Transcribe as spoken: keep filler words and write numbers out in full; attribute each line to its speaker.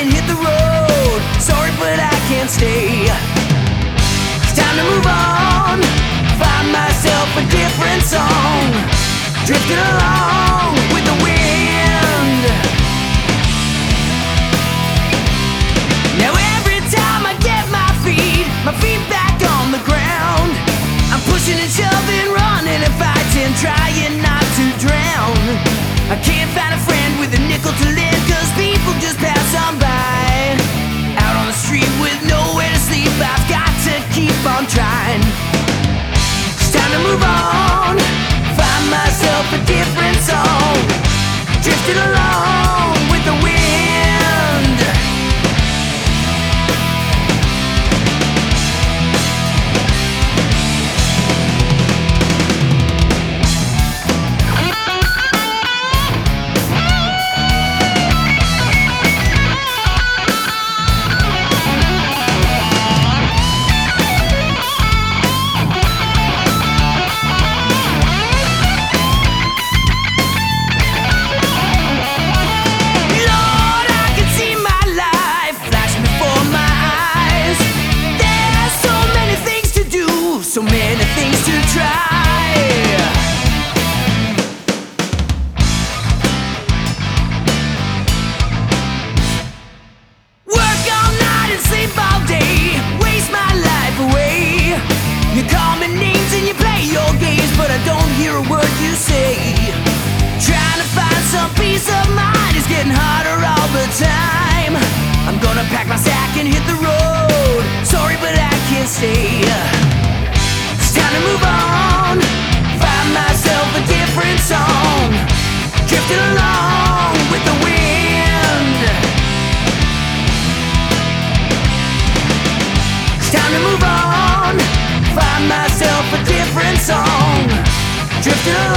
Speaker 1: and hit the road. Sorry, but I can't stay. It's time to move on. Find myself a different song. Drifting along with the wind. Now every time I get my feet, my feet back on the ground, I'm pushing and shoving, running and fighting, trying not to drown. I can't find a friend with a nickel to lend, cause people just pass on by. Out on the street with nowhere to sleep, I've got to keep on trying. It's time to move on. Find myself a different song. Drifting along with the wind. So many things to try. Work all night and sleep all day, waste my life away. You call me names and you play your games, but I don't hear a word you say. Trying to find some peace of mind is getting harder all the time. I'm gonna pack my sack and hit the road. Sorry, but I can't stay. Time to move on. Find myself a different song. Drifting along with the wind. It's time to move on. Find myself a different song. Drifting along.